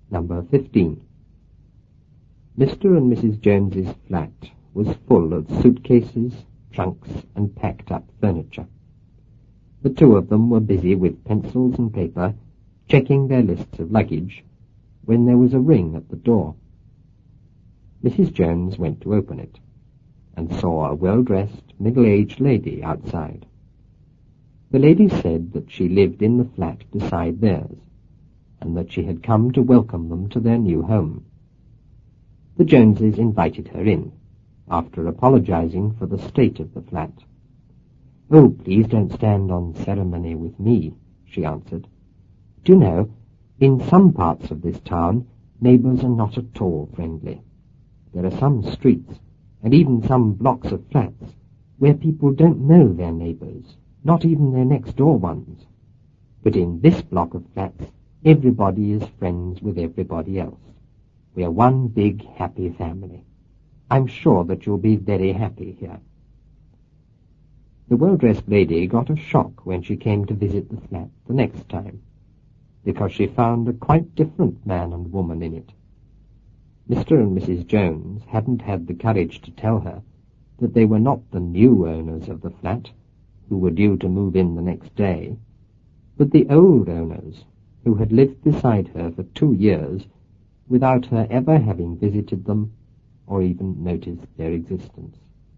Number 15. Mr. and Mrs. Jones's flat was full of suitcases, trunks, and packed-up furniture. The two of them were busy with pencils and paper, checking their lists of luggage, when there was a ring at the door. Mrs. Jones went to open it, and saw a well-dressed, middle-aged lady outside. The lady said that she lived in the flat beside theirs, and that she had come to welcome them to their new home. The Joneses invited her in, after apologizing for the state of the flat. "Oh, please don't stand on ceremony with me," she answered. "Do you know, in some parts of this town, neighbours are not at all friendly. There are some streets, and even some blocks of flats, where people don't know their neighbours, not even their next-door ones. But in this block of flats, everybody is friends with everybody else. We are one big, happy family. I'm sure that you'll be very happy here." The well-dressed lady got a shock when she came to visit the flat the next time, because she found a quite different man and woman in it. Mr. and Mrs. Jones hadn't had the courage to tell her that they were not the new owners of the flat, who were due to move in the next day, but the old owners, who had lived beside her for 2 years without her ever having visited them or even noticed their existence.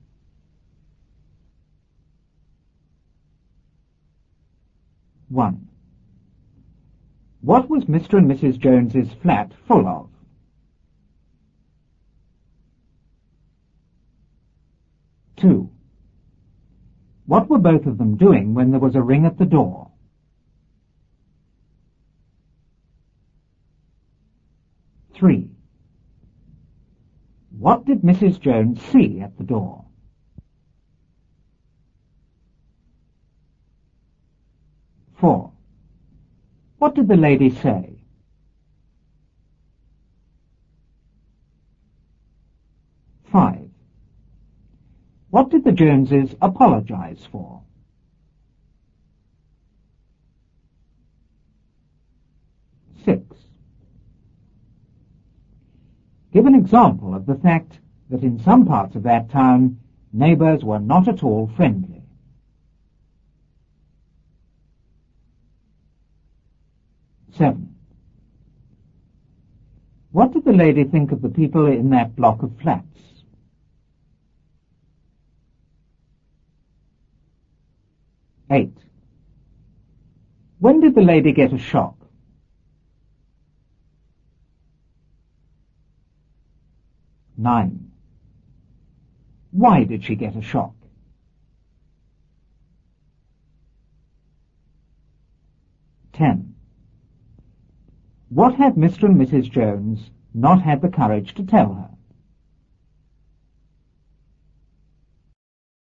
One. What was Mr. and Mrs. Jones's flat full of? 2. What were both of them doing when there was a ring at the door? 3. What did Mrs. Jones see at the door? 4. What did the lady say? 5. What did the Joneses apologize for? 6. Give an example of the fact that in some parts of that town, neighbours were not at all friendly. 7. What did the lady think of the people in that block of flats? 8. When did the lady get a shock? 9. Why did she get a shock? 10. What had Mr. and Mrs. Jones not had the courage to tell her?